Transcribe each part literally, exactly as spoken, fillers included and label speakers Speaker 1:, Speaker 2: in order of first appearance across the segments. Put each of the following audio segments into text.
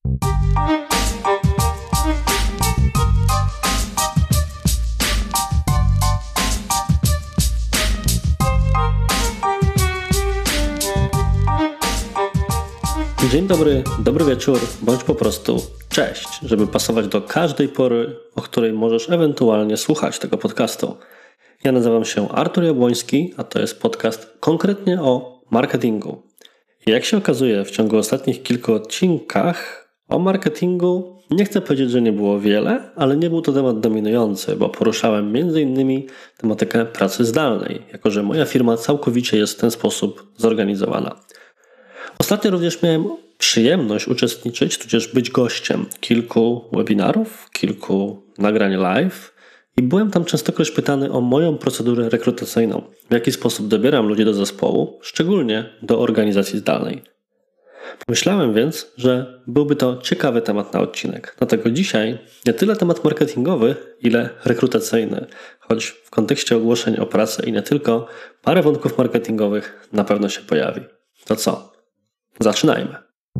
Speaker 1: Dzień dobry, dobry wieczór, bądź po prostu cześć, żeby pasować do każdej pory, o której możesz ewentualnie słuchać tego podcastu. Ja nazywam się Artur Jabłoński, a to jest podcast konkretnie o marketingu. I jak się okazuje, w ciągu ostatnich kilku odcinkach o marketingu nie chcę powiedzieć, że nie było wiele, ale nie był to temat dominujący, bo poruszałem między innymi tematykę pracy zdalnej, jako że moja firma całkowicie jest w ten sposób zorganizowana. Ostatnio również miałem przyjemność uczestniczyć, tudzież być gościem kilku webinarów, kilku nagrań live i byłem tam częstokroć pytany o moją procedurę rekrutacyjną, w jaki sposób dobieram ludzi do zespołu, szczególnie do organizacji zdalnej. Pomyślałem więc, że byłby to ciekawy temat na odcinek, dlatego dzisiaj nie tyle temat marketingowy, ile rekrutacyjny, choć w kontekście ogłoszeń o pracę i nie tylko, parę wątków marketingowych na pewno się pojawi. To co? Zaczynajmy.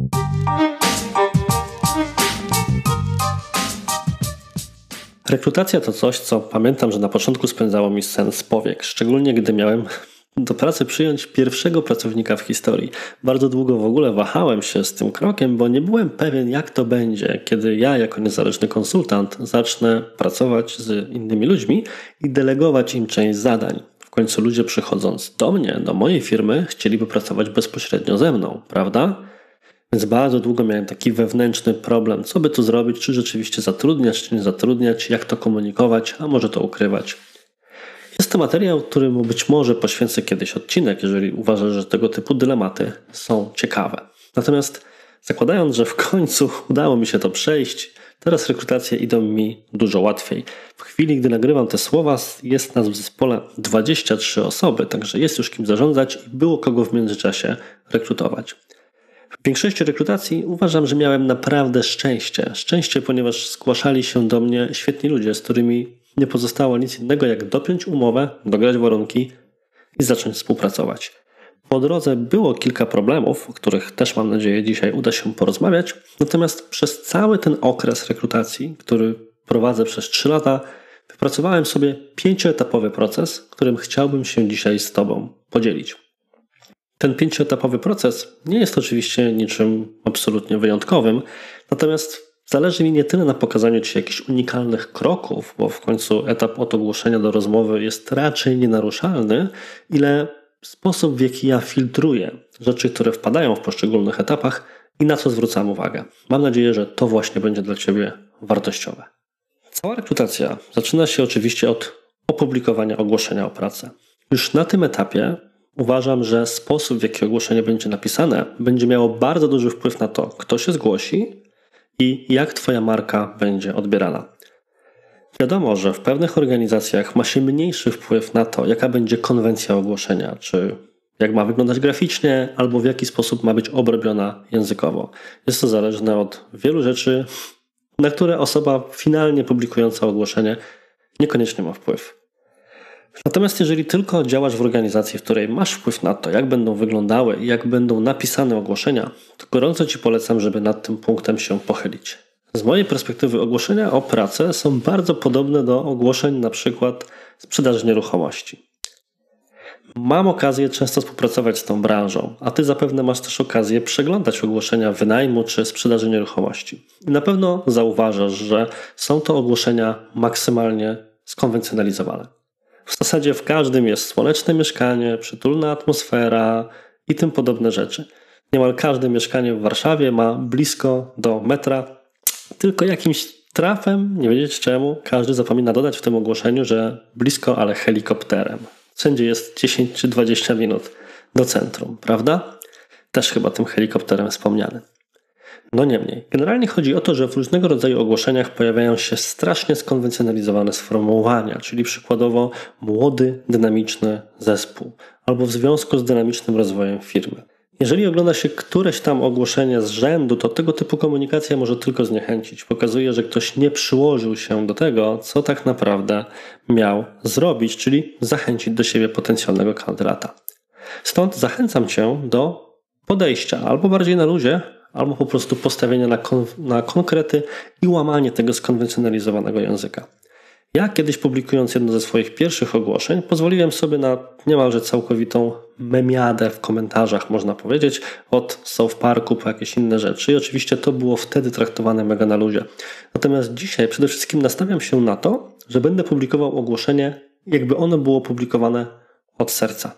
Speaker 1: Rekrutacja to coś, co pamiętam, że na początku spędzało mi sen z powiek, szczególnie gdy miałem do pracy przyjąć pierwszego pracownika w historii. Bardzo długo w ogóle wahałem się z tym krokiem, bo nie byłem pewien, jak to będzie, kiedy ja jako niezależny konsultant zacznę pracować z innymi ludźmi i delegować im część zadań. W końcu ludzie przychodząc do mnie, do mojej firmy, chcieliby pracować bezpośrednio ze mną, prawda? Więc bardzo długo miałem taki wewnętrzny problem, co by tu zrobić, czy rzeczywiście zatrudniać, czy nie zatrudniać, jak to komunikować, a może to ukrywać. Jest to materiał, któremu być może poświęcę kiedyś odcinek, jeżeli uważasz, że tego typu dylematy są ciekawe. Natomiast zakładając, że w końcu udało mi się to przejść, teraz rekrutacje idą mi dużo łatwiej. W chwili, gdy nagrywam te słowa, jest nas w zespole dwadzieścia trzy osoby, także jest już kim zarządzać i było kogo w międzyczasie rekrutować. W większości rekrutacji uważam, że miałem naprawdę szczęście. Szczęście, ponieważ zgłaszali się do mnie świetni ludzie, z którymi nie pozostało nic innego jak dopiąć umowę, dograć warunki i zacząć współpracować. Po drodze było kilka problemów, o których też mam nadzieję dzisiaj uda się porozmawiać, natomiast przez cały ten okres rekrutacji, który prowadzę przez trzy lata, wypracowałem sobie pięcioetapowy proces, którym chciałbym się dzisiaj z Tobą podzielić. Ten pięcioetapowy proces nie jest oczywiście niczym absolutnie wyjątkowym, natomiast zależy mi nie tyle na pokazaniu Ci jakichś unikalnych kroków, bo w końcu etap od ogłoszenia do rozmowy jest raczej nienaruszalny, ile sposób, w jaki ja filtruję rzeczy, które wpadają w poszczególnych etapach i na co zwracam uwagę. Mam nadzieję, że to właśnie będzie dla Ciebie wartościowe. Cała rekrutacja zaczyna się oczywiście od opublikowania ogłoszenia o pracę. Już na tym etapie uważam, że sposób, w jaki ogłoszenie będzie napisane, będzie miało bardzo duży wpływ na to, kto się zgłosi i jak Twoja marka będzie odbierana. Wiadomo, że w pewnych organizacjach ma się mniejszy wpływ na to, jaka będzie konwencja ogłoszenia, czy jak ma wyglądać graficznie, albo w jaki sposób ma być obrobiona językowo. Jest to zależne od wielu rzeczy, na które osoba finalnie publikująca ogłoszenie niekoniecznie ma wpływ. Natomiast jeżeli tylko działasz w organizacji, w której masz wpływ na to, jak będą wyglądały i jak będą napisane ogłoszenia, to gorąco Ci polecam, żeby nad tym punktem się pochylić. Z mojej perspektywy ogłoszenia o pracę są bardzo podobne do ogłoszeń na przykład sprzedaży nieruchomości. Mam okazję często współpracować z tą branżą, a Ty zapewne masz też okazję przeglądać ogłoszenia wynajmu czy sprzedaży nieruchomości. I na pewno zauważasz, że są to ogłoszenia maksymalnie skonwencjonalizowane. W zasadzie w każdym jest słoneczne mieszkanie, przytulna atmosfera i tym podobne rzeczy. Niemal każde mieszkanie w Warszawie ma blisko do metra, tylko jakimś trafem, nie wiedzieć czemu, każdy zapomina dodać w tym ogłoszeniu, że blisko, ale helikopterem. Wszędzie jest dziesięć czy dwadzieścia minut do centrum, prawda? Też chyba tym helikopterem wspomniany. No niemniej, generalnie chodzi o to, że w różnego rodzaju ogłoszeniach pojawiają się strasznie skonwencjonalizowane sformułowania, czyli przykładowo młody, dynamiczny zespół, albo w związku z dynamicznym rozwojem firmy. Jeżeli ogląda się któreś tam ogłoszenie z rzędu, to tego typu komunikacja może tylko zniechęcić. Pokazuje, że ktoś nie przyłożył się do tego, co tak naprawdę miał zrobić, czyli zachęcić do siebie potencjalnego kandydata. Stąd zachęcam Cię do podejścia albo bardziej na luzie, albo po prostu postawienie na, kon na konkrety i łamanie tego skonwencjonalizowanego języka. Ja kiedyś, publikując jedno ze swoich pierwszych ogłoszeń, pozwoliłem sobie na niemalże całkowitą memiadę w komentarzach, można powiedzieć, od South Parku po jakieś inne rzeczy i oczywiście to było wtedy traktowane mega na luzie. Natomiast dzisiaj przede wszystkim nastawiam się na to, że będę publikował ogłoszenie, jakby ono było publikowane od serca.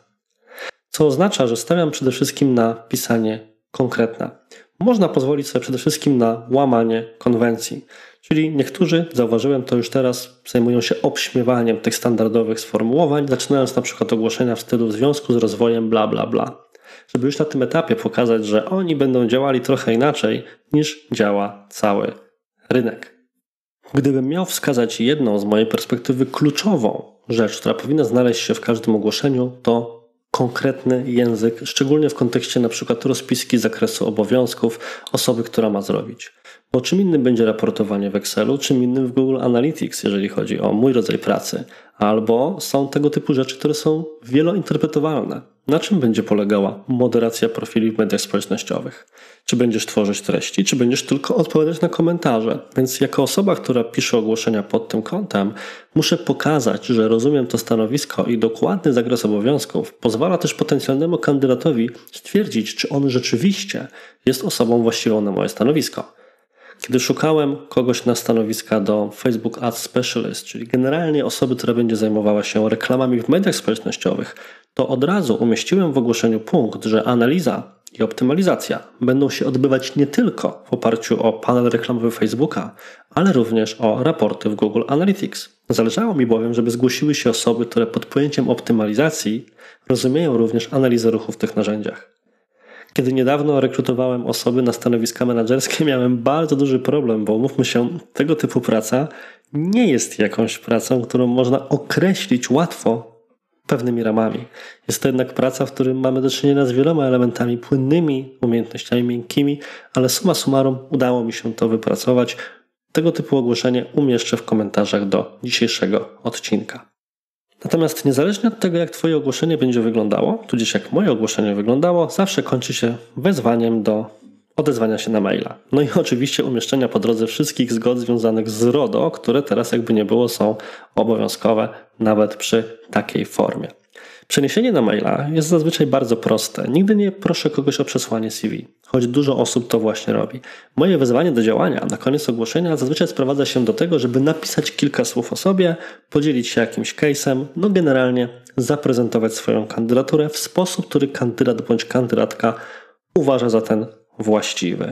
Speaker 1: Co oznacza, że stawiam przede wszystkim na pisanie konkretne. Można pozwolić sobie przede wszystkim na łamanie konwencji. Czyli niektórzy, zauważyłem to już teraz, zajmują się obśmiewaniem tych standardowych sformułowań, zaczynając na przykład ogłoszenia w stylu w związku z rozwojem bla bla bla. Żeby już na tym etapie pokazać, że oni będą działali trochę inaczej niż działa cały rynek. Gdybym miał wskazać jedną z mojej perspektywy kluczową rzecz, która powinna znaleźć się w każdym ogłoszeniu, to konkretny język, szczególnie w kontekście na przykład rozpiski z zakresu obowiązków osoby, która ma zrobić. Bo czym innym będzie raportowanie w Excelu, czym innym w Google Analytics, jeżeli chodzi o mój rodzaj pracy. Albo są tego typu rzeczy, które są wielointerpretowalne. Na czym będzie polegała moderacja profili w mediach społecznościowych? Czy będziesz tworzyć treści, czy będziesz tylko odpowiadać na komentarze? Więc jako osoba, która pisze ogłoszenia pod tym kątem, muszę pokazać, że rozumiem to stanowisko i dokładny zakres obowiązków pozwala też potencjalnemu kandydatowi stwierdzić, czy on rzeczywiście jest osobą właściwą na moje stanowisko. Kiedy szukałem kogoś na stanowiska do Facebook Ads Specialist, czyli generalnie osoby, która będzie zajmowała się reklamami w mediach społecznościowych, to od razu umieściłem w ogłoszeniu punkt, że analiza i optymalizacja będą się odbywać nie tylko w oparciu o panel reklamowy Facebooka, ale również o raporty w Google Analytics. Zależało mi bowiem, żeby zgłosiły się osoby, które pod pojęciem optymalizacji rozumieją również analizę ruchu w tych narzędziach. Kiedy niedawno rekrutowałem osoby na stanowiska menedżerskie, miałem bardzo duży problem, bo umówmy się, tego typu praca nie jest jakąś pracą, którą można określić łatwo pewnymi ramami. Jest to jednak praca, w którym mamy do czynienia z wieloma elementami płynnymi, umiejętnościami miękkimi, ale summa summarum udało mi się to wypracować. Tego typu ogłoszenie umieszczę w komentarzach do dzisiejszego odcinka. Natomiast niezależnie od tego, jak Twoje ogłoszenie będzie wyglądało, tudzież jak moje ogłoszenie wyglądało, zawsze kończy się wezwaniem do odezwania się na maila. No i oczywiście umieszczenia po drodze wszystkich zgod związanych z RODO, które teraz jakby nie było są obowiązkowe nawet przy takiej formie. Przeniesienie na maila jest zazwyczaj bardzo proste. Nigdy nie proszę kogoś o przesłanie C V, choć dużo osób to właśnie robi. Moje wezwanie do działania na koniec ogłoszenia zazwyczaj sprowadza się do tego, żeby napisać kilka słów o sobie, podzielić się jakimś case'em, no generalnie zaprezentować swoją kandydaturę w sposób, który kandydat bądź kandydatka uważa za ten właściwy.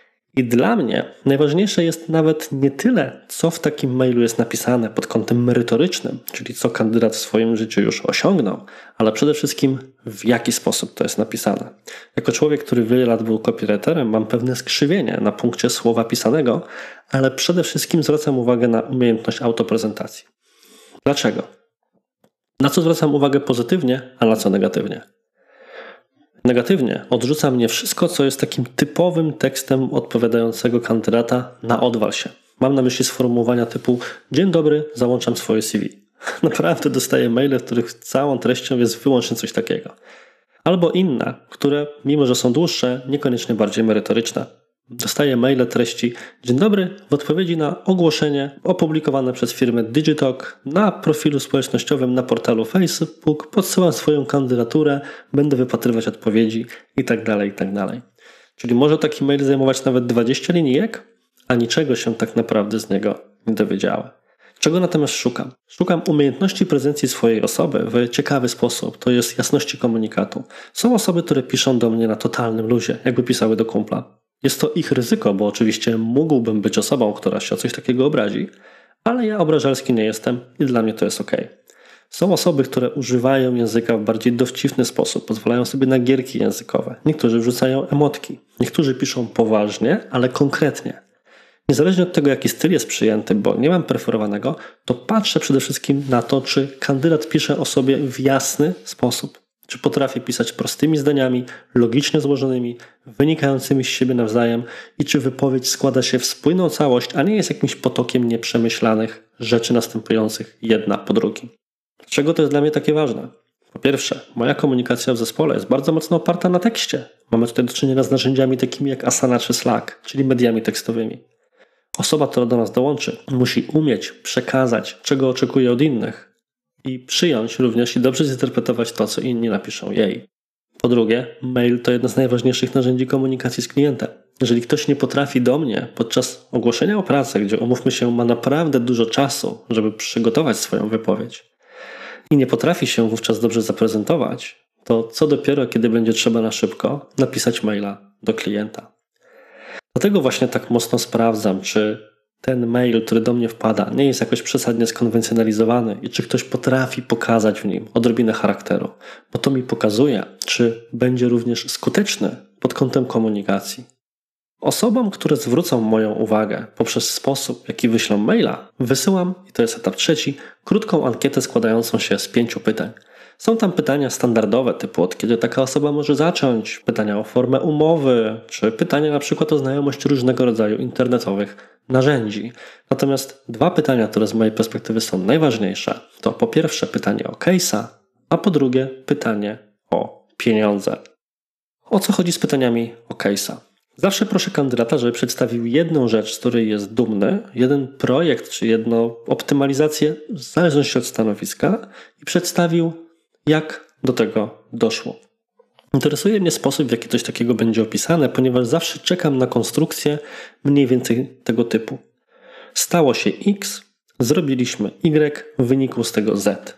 Speaker 1: I dla mnie najważniejsze jest nawet nie tyle, co w takim mailu jest napisane pod kątem merytorycznym, czyli co kandydat w swoim życiu już osiągnął, ale przede wszystkim w jaki sposób to jest napisane. Jako człowiek, który wiele lat był copywriterem, mam pewne skrzywienie na punkcie słowa pisanego, ale przede wszystkim zwracam uwagę na umiejętność autoprezentacji. Dlaczego? Na co zwracam uwagę pozytywnie, a na co negatywnie? Negatywnie odrzuca mnie wszystko, co jest takim typowym tekstem odpowiadającego kandydata na odwal się. Mam na myśli sformułowania typu dzień dobry, załączam swoje C V. Naprawdę dostaję maile, w których całą treścią jest wyłącznie coś takiego. Albo inne, które mimo że są dłuższe, niekoniecznie bardziej merytoryczne. Dostaję maile treści dzień dobry, w odpowiedzi na ogłoszenie opublikowane przez firmę Digitalk na profilu społecznościowym na portalu Facebook, podsyłam swoją kandydaturę, będę wypatrywać odpowiedzi itd., itd. Czyli może taki mail zajmować nawet dwadzieścia linijek, a niczego się tak naprawdę z niego nie dowiedziałem. Czego natomiast szukam? Szukam umiejętności prezencji swojej osoby w ciekawy sposób, to jest jasności komunikatu. Są osoby, które piszą do mnie na totalnym luzie, jakby pisały do kumpla. Jest to ich ryzyko, bo oczywiście mógłbym być osobą, która się o coś takiego obrazi, ale ja obrażalski nie jestem i dla mnie to jest ok. Są osoby, które używają języka w bardziej dowcipny sposób, pozwalają sobie na gierki językowe. Niektórzy wrzucają emotki, niektórzy piszą poważnie, ale konkretnie. Niezależnie od tego, jaki styl jest przyjęty, bo nie mam preferowanego, to patrzę przede wszystkim na to, czy kandydat pisze o sobie w jasny sposób. Czy potrafię pisać prostymi zdaniami, logicznie złożonymi, wynikającymi z siebie nawzajem i czy wypowiedź składa się w spójną całość, a nie jest jakimś potokiem nieprzemyślanych rzeczy następujących jedna po drugim. Dlaczego to jest dla mnie takie ważne? Po pierwsze, moja komunikacja w zespole jest bardzo mocno oparta na tekście. Mamy tutaj do czynienia z narzędziami takimi jak Asana czy Slack, czyli mediami tekstowymi. Osoba, która do nas dołączy, musi umieć przekazać, czego oczekuje od innych i przyjąć również i dobrze zinterpretować to, co inni napiszą jej. Po drugie, mail to jedno z najważniejszych narzędzi komunikacji z klientem. Jeżeli ktoś nie potrafi do mnie podczas ogłoszenia o pracę, gdzie umówmy się, ma naprawdę dużo czasu, żeby przygotować swoją wypowiedź i nie potrafi się wówczas dobrze zaprezentować, to co dopiero, kiedy będzie trzeba na szybko napisać maila do klienta. Dlatego właśnie tak mocno sprawdzam, czy ten mail, który do mnie wpada, nie jest jakoś przesadnie skonwencjonalizowany i czy ktoś potrafi pokazać w nim odrobinę charakteru, bo to mi pokazuje, czy będzie również skuteczny pod kątem komunikacji. Osobom, które zwrócą moją uwagę poprzez sposób, w jaki wyślą maila, wysyłam, i to jest etap trzeci, krótką ankietę składającą się z pięciu pytań. Są tam pytania standardowe, typu od kiedy taka osoba może zacząć, pytania o formę umowy, czy pytania na przykład o znajomość różnego rodzaju internetowych narzędzi. Natomiast dwa pytania, które z mojej perspektywy są najważniejsze, to po pierwsze pytanie o case'a, a po drugie pytanie o pieniądze. O co chodzi z pytaniami o case'a? Zawsze proszę kandydata, żeby przedstawił jedną rzecz, z której jest dumny, jeden projekt czy jedną optymalizację w zależności od stanowiska i przedstawił, jak do tego doszło. Interesuje mnie sposób, w jaki coś takiego będzie opisane, ponieważ zawsze czekam na konstrukcję mniej więcej tego typu. Stało się X, zrobiliśmy Y, wynikło z tego Z.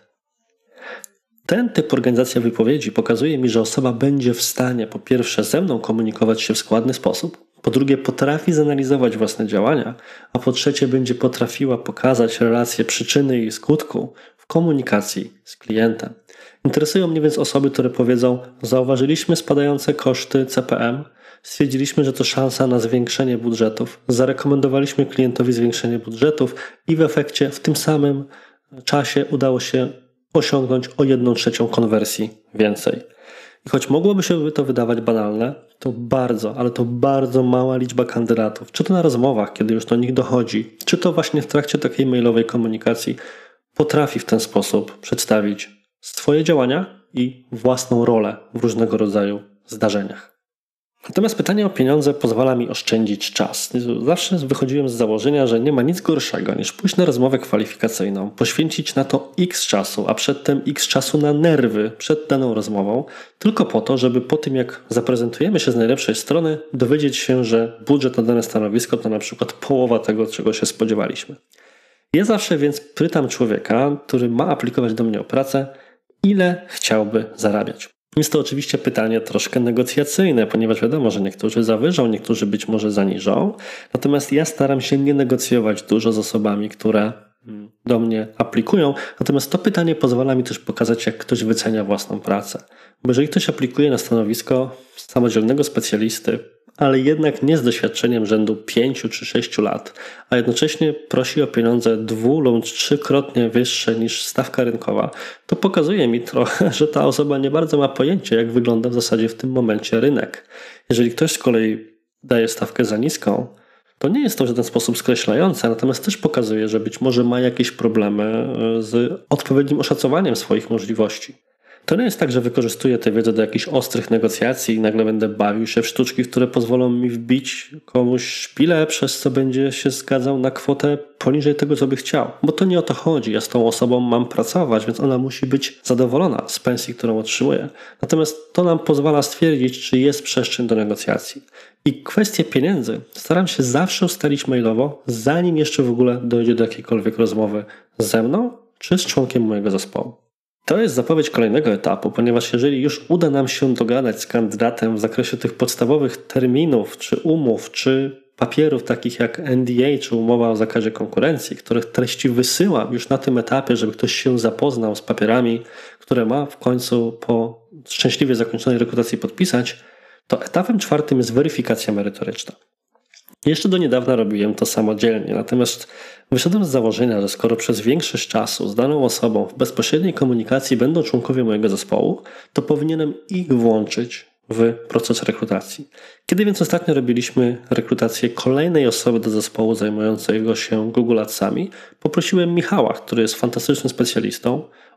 Speaker 1: Ten typ organizacji wypowiedzi pokazuje mi, że osoba będzie w stanie po pierwsze ze mną komunikować się w składny sposób, po drugie potrafi zanalizować własne działania, a po trzecie będzie potrafiła pokazać relacje przyczyny i skutku w komunikacji z klientem. Interesują mnie więc osoby, które powiedzą: zauważyliśmy spadające koszty C P M, stwierdziliśmy, że to szansa na zwiększenie budżetów, zarekomendowaliśmy klientowi zwiększenie budżetów i w efekcie w tym samym czasie udało się osiągnąć o jedną trzecią konwersji więcej. I choć mogłoby się to wydawać banalne, to bardzo, ale to bardzo mała liczba kandydatów, czy to na rozmowach, kiedy już do nich dochodzi, czy to właśnie w trakcie takiej mailowej komunikacji, potrafi w ten sposób przedstawić swoje działania i własną rolę w różnego rodzaju zdarzeniach. Natomiast pytanie o pieniądze pozwala mi oszczędzić czas. Zawsze wychodziłem z założenia, że nie ma nic gorszego niż pójść na rozmowę kwalifikacyjną, poświęcić na to X czasu, a przedtem X czasu na nerwy przed daną rozmową, tylko po to, żeby po tym, jak zaprezentujemy się z najlepszej strony, dowiedzieć się, że budżet na dane stanowisko to na przykład połowa tego, czego się spodziewaliśmy. Ja zawsze więc pytam człowieka, który ma aplikować do mnie o pracę, ile chciałby zarabiać. Jest to oczywiście pytanie troszkę negocjacyjne, ponieważ wiadomo, że niektórzy zawyżą, niektórzy być może zaniżą. Natomiast ja staram się nie negocjować dużo z osobami, które do mnie aplikują. Natomiast to pytanie pozwala mi też pokazać, jak ktoś wycenia własną pracę. Bo jeżeli ktoś aplikuje na stanowisko samodzielnego specjalisty, ale jednak nie z doświadczeniem rzędu pięciu czy sześciu lat, a jednocześnie prosi o pieniądze dwu lub trzykrotnie wyższe niż stawka rynkowa, to pokazuje mi trochę, że ta osoba nie bardzo ma pojęcia, jak wygląda w zasadzie w tym momencie rynek. Jeżeli ktoś z kolei daje stawkę za niską, to nie jest to w żaden sposób skreślające, natomiast też pokazuje, że być może ma jakieś problemy z odpowiednim oszacowaniem swoich możliwości. To nie jest tak, że wykorzystuję tę wiedzę do jakichś ostrych negocjacji i nagle będę bawił się w sztuczki, które pozwolą mi wbić komuś szpilę, przez co będzie się zgadzał na kwotę poniżej tego, co by chciał. Bo to nie o to chodzi. Ja z tą osobą mam pracować, więc ona musi być zadowolona z pensji, którą otrzymuje. Natomiast to nam pozwala stwierdzić, czy jest przestrzeń do negocjacji. I kwestię pieniędzy staram się zawsze ustalić mailowo, zanim jeszcze w ogóle dojdzie do jakiejkolwiek rozmowy ze mną, czy z członkiem mojego zespołu. To jest zapowiedź kolejnego etapu, ponieważ jeżeli już uda nam się dogadać z kandydatem w zakresie tych podstawowych terminów, czy umów, czy papierów takich jak N D A, czy umowa o zakazie konkurencji, których treści wysyłam już na tym etapie, żeby ktoś się zapoznał z papierami, które ma w końcu po szczęśliwie zakończonej rekrutacji podpisać, to etapem czwartym jest weryfikacja merytoryczna. Jeszcze do niedawna robiłem to samodzielnie, natomiast wyszedłem z założenia, że skoro przez większość czasu z daną osobą w bezpośredniej komunikacji będą członkowie mojego zespołu, to powinienem ich włączyć w proces rekrutacji. Kiedy więc ostatnio robiliśmy rekrutację kolejnej osoby do zespołu zajmującego się Google Adsami, poprosiłem Michała, który jest fantastycznym specjalistą,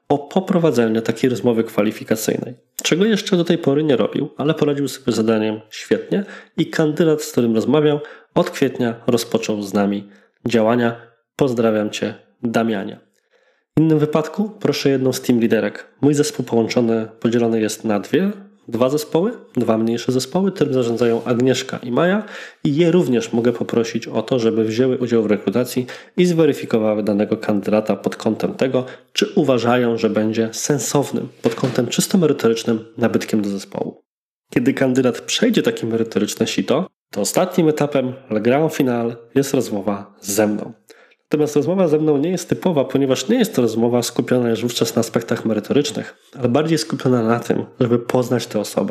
Speaker 1: o poprowadzeniu takiej rozmowy kwalifikacyjnej. Czego jeszcze do tej pory nie robił, ale poradził sobie z zadaniem świetnie i kandydat, z którym rozmawiał, od kwietnia rozpoczął z nami działania. Pozdrawiam Cię, Damianie. W innym wypadku proszę jedną z team liderek. Mój zespół połączony, podzielony jest na dwie, dwa zespoły, dwa mniejsze zespoły, którym zarządzają Agnieszka i Maja i je również mogę poprosić o to, żeby wzięły udział w rekrutacji i zweryfikowały danego kandydata pod kątem tego, czy uważają, że będzie sensownym, pod kątem czysto merytorycznym nabytkiem do zespołu. Kiedy kandydat przejdzie takie merytoryczne sito, to ostatnim etapem, le grand final, jest rozmowa ze mną. Natomiast rozmowa ze mną nie jest typowa, ponieważ nie jest to rozmowa skupiona już wówczas na aspektach merytorycznych, ale bardziej skupiona na tym, żeby poznać tę osobę.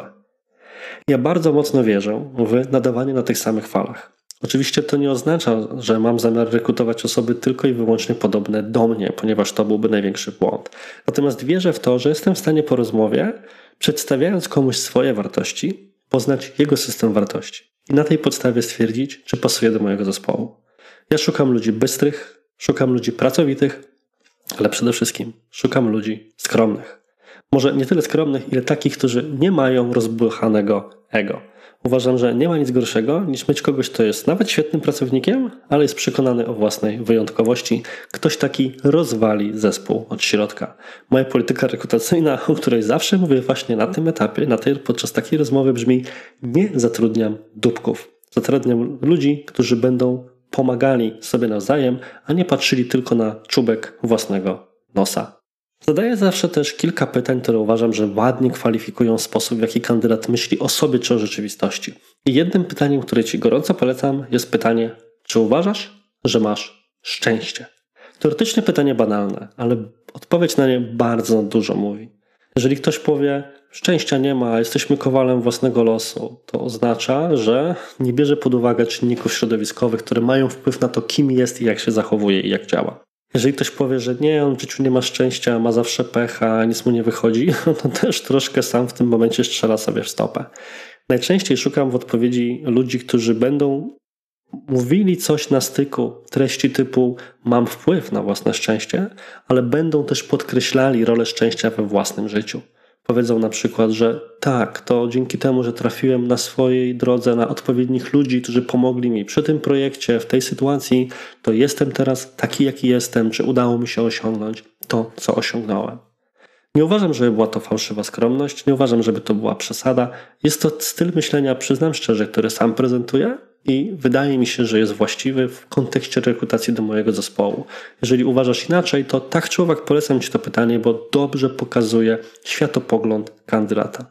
Speaker 1: Ja bardzo mocno wierzę w nadawanie na tych samych falach. Oczywiście to nie oznacza, że mam zamiar rekrutować osoby tylko i wyłącznie podobne do mnie, ponieważ to byłby największy błąd. Natomiast wierzę w to, że jestem w stanie po rozmowie, przedstawiając komuś swoje wartości, poznać jego system wartości i na tej podstawie stwierdzić, czy pasuje do mojego zespołu. Ja szukam ludzi bystrych, szukam ludzi pracowitych, ale przede wszystkim szukam ludzi skromnych. Może nie tyle skromnych, ile takich, którzy nie mają rozbuchanego ego. Uważam, że nie ma nic gorszego niż mieć kogoś, kto jest nawet świetnym pracownikiem, ale jest przekonany o własnej wyjątkowości. Ktoś taki rozwali zespół od środka. Moja polityka rekrutacyjna, o której zawsze mówię właśnie na tym etapie, na tej, podczas takiej rozmowy brzmi: nie zatrudniam dupków. Zatrudniam ludzi, którzy będą pomagali sobie nawzajem, a nie patrzyli tylko na czubek własnego nosa. Zadaję zawsze też kilka pytań, które uważam, że ładnie kwalifikują sposób, w jaki kandydat myśli o sobie czy o rzeczywistości. I jednym pytaniem, które Ci gorąco polecam, jest pytanie: czy uważasz, że masz szczęście? Teoretycznie pytanie banalne, ale odpowiedź na nie bardzo dużo mówi. Jeżeli ktoś powie: szczęścia nie ma, jesteśmy kowalem własnego losu, to oznacza, że nie bierze pod uwagę czynników środowiskowych, które mają wpływ na to, kim jest i jak się zachowuje i jak działa. Jeżeli ktoś powie, że nie, on w życiu nie ma szczęścia, ma zawsze pecha, nic mu nie wychodzi, to też troszkę sam w tym momencie strzela sobie w stopę. Najczęściej szukam w odpowiedzi ludzi, którzy będą mówili coś na styku, treści typu: mam wpływ na własne szczęście, ale będą też podkreślali rolę szczęścia we własnym życiu. Powiedzą na przykład, że tak, to dzięki temu, że trafiłem na swojej drodze na odpowiednich ludzi, którzy pomogli mi przy tym projekcie, w tej sytuacji, to jestem teraz taki, jaki jestem, czy udało mi się osiągnąć to, co osiągnąłem. Nie uważam, żeby była to fałszywa skromność, nie uważam, żeby to była przesada. Jest to styl myślenia, przyznam szczerze, który sam prezentuję i wydaje mi się, że jest właściwy w kontekście rekrutacji do mojego zespołu. Jeżeli uważasz inaczej, to tak czy owak polecam Ci to pytanie, bo dobrze pokazuje światopogląd kandydata.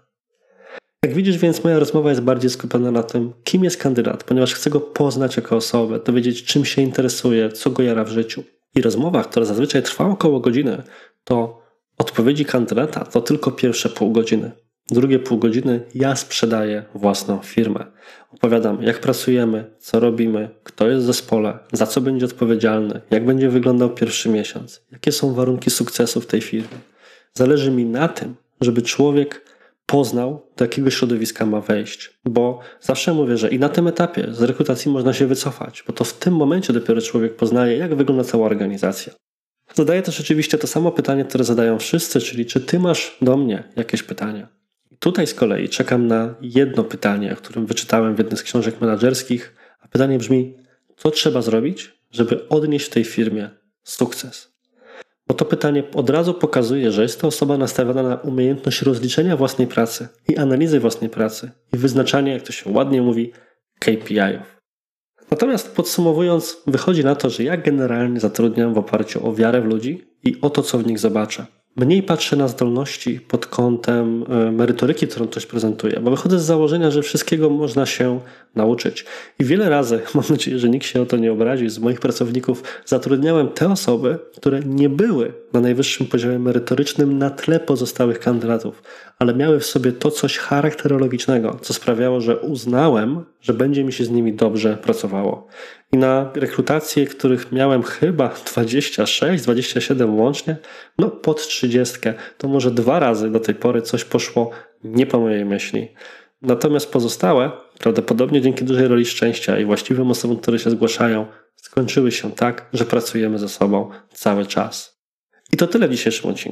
Speaker 1: Jak widzisz, więc moja rozmowa jest bardziej skupiona na tym, kim jest kandydat, ponieważ chcę go poznać jako osobę, dowiedzieć, czym się interesuje, co go jara w życiu. I rozmowa, która zazwyczaj trwa około godziny, to odpowiedzi kandydata to tylko pierwsze pół godziny. Drugie pół godziny ja sprzedaję własną firmę. Opowiadam, jak pracujemy, co robimy, kto jest w zespole, za co będzie odpowiedzialny, jak będzie wyglądał pierwszy miesiąc, jakie są warunki sukcesu w tej firmie. Zależy mi na tym, żeby człowiek poznał, do jakiego środowiska ma wejść. Bo zawsze mówię, że i na tym etapie z rekrutacji można się wycofać, bo to w tym momencie dopiero człowiek poznaje, jak wygląda cała organizacja. Zadaję też oczywiście to samo pytanie, które zadają wszyscy, czyli czy ty masz do mnie jakieś pytania? Tutaj z kolei czekam na jedno pytanie, o którym wyczytałem w jednej z książek menadżerskich, a pytanie brzmi: co trzeba zrobić, żeby odnieść w tej firmie sukces? Bo to pytanie od razu pokazuje, że jest to osoba nastawiona na umiejętność rozliczenia własnej pracy i analizy własnej pracy i wyznaczania, jak to się ładnie mówi, K P I-ów. Natomiast podsumowując, wychodzi na to, że ja generalnie zatrudniam w oparciu o wiarę w ludzi i o to, co w nich zobaczę. Mniej patrzę na zdolności pod kątem merytoryki, którą ktoś prezentuje, bo wychodzę z założenia, że wszystkiego można się nauczyć. I wiele razy, mam nadzieję, że nikt się o to nie obrazi, z moich pracowników zatrudniałem te osoby, które nie były na najwyższym poziomie merytorycznym na tle pozostałych kandydatów, ale miały w sobie to coś charakterologicznego, co sprawiało, że uznałem, że będzie mi się z nimi dobrze pracowało. I na rekrutacje, których miałem chyba dwadzieścia sześć, dwadzieścia siedem łącznie, no pod trzydziestkę, to może dwa razy do tej pory coś poszło nie po mojej myśli. Natomiast pozostałe, prawdopodobnie dzięki dużej roli szczęścia i właściwym osobom, które się zgłaszają, skończyły się tak, że pracujemy ze sobą cały czas. I to tyle w dzisiejszym odcinku.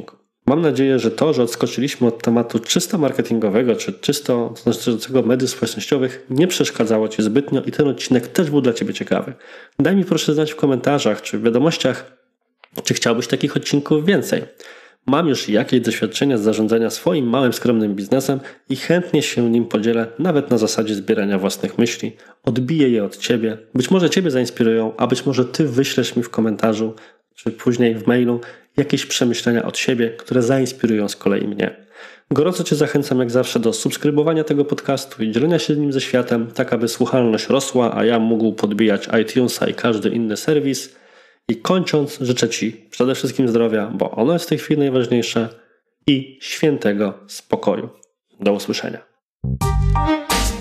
Speaker 1: Mam nadzieję, że to, że odskoczyliśmy od tematu czysto marketingowego czy czysto dotyczącego mediów społecznościowych, nie przeszkadzało Ci zbytnio i ten odcinek też był dla Ciebie ciekawy. Daj mi proszę znać w komentarzach czy w wiadomościach, czy chciałbyś takich odcinków więcej. Mam już jakieś doświadczenia z zarządzania swoim małym, skromnym biznesem i chętnie się nim podzielę, nawet na zasadzie zbierania własnych myśli. Odbiję je od Ciebie. Być może Ciebie zainspirują, a być może Ty wyślesz mi w komentarzu, czy później w mailu jakieś przemyślenia od siebie, które zainspirują z kolei mnie. Gorąco Cię zachęcam jak zawsze do subskrybowania tego podcastu i dzielenia się z nim ze światem, tak aby słuchalność rosła, a ja mógł podbijać iTunesa i każdy inny serwis. I kończąc, życzę Ci przede wszystkim zdrowia, bo ono jest w tej chwili najważniejsze, i świętego spokoju. Do usłyszenia.